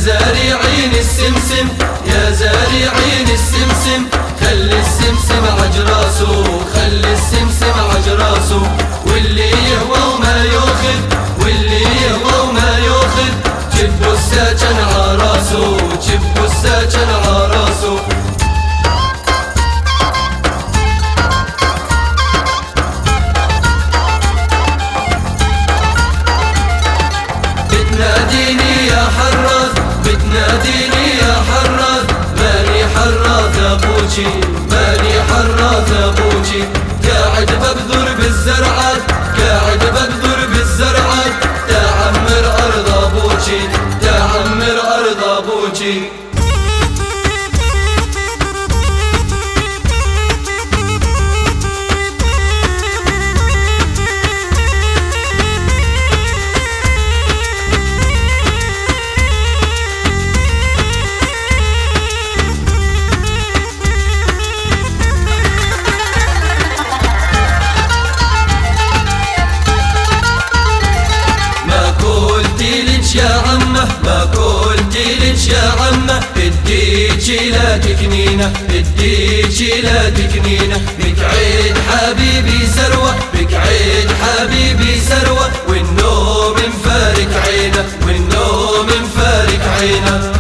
زارعين السمسم يا زارعين السمسم، خلي السمسم عجراسه، خلي السمسم عجراسه، واللي يهوى وما ياخذ، واللي يهوى وما ياخذ، جبوا الساكن عراسه، جبوا الساكن عراسه. بتناديني يا حراث، بتناديني يا حراث، ماني حراث ابوجي، ماني حراث ابوجي، قاعد ببذر بالزرعات، قاعد ببذر بالزرعات، تعمر ارض ابوجي، تعمر ارض ابوجي. يا عمه ما قلتلك يا عمه، اديكي لا تكنينه، اديكي لا تكنينه، بكعيد حبيبي سروه، بكعيد حبيبي سروه، والنوم مفارق عينه، والنوم مفارق عينه.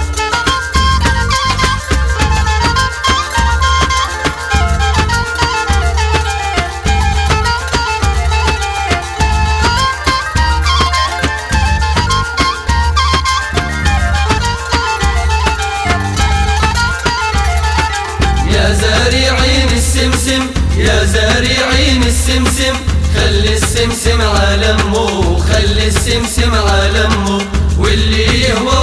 يا زارعين السمسم يا زارعين السمسم، خلي السمسم على امه، خلي السمسم على امه، واللي يهوى